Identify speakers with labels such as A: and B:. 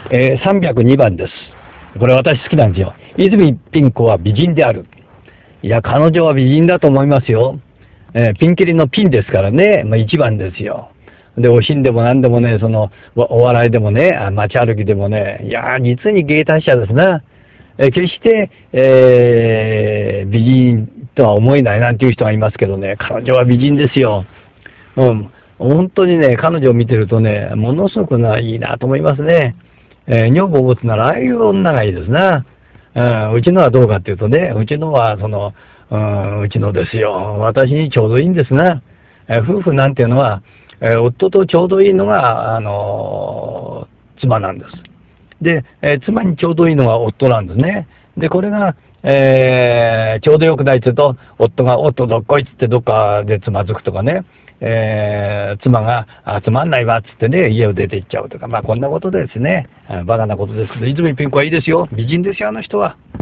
A: 302番です。これ私好きなんですよ。泉ピン子は美人である。いや、彼女は美人だと思いますよ。ピンキリのピンですからね、1番ですよ。で、お品でも何でもね、お笑いでもね、街歩きでもね、いや、実に芸達者ですな。決して、美人とは思えないなんていう人がいますけどね、彼女は美人ですよ。うん。本当にね、彼女を見てるとね、ものすごくいいなと思いますね。女房を持つなら、ああいう女がいいですな。うちのはどうかっていうとね、うちのは、うちのですよ。私にちょうどいいんですな。夫婦なんていうのは、夫とちょうどいいのが、妻なんです。で、妻にちょうどいいのが夫なんですね。で、これが、ちょうどよくないって言うと、夫が、どっこいっつってどっかでつまずくとかね、妻が、つまんないわっつってね、家を出て行っちゃうとか、こんなことですね。バカなことですけど、泉ピン子はいいですよ。美人ですよ、あの人は。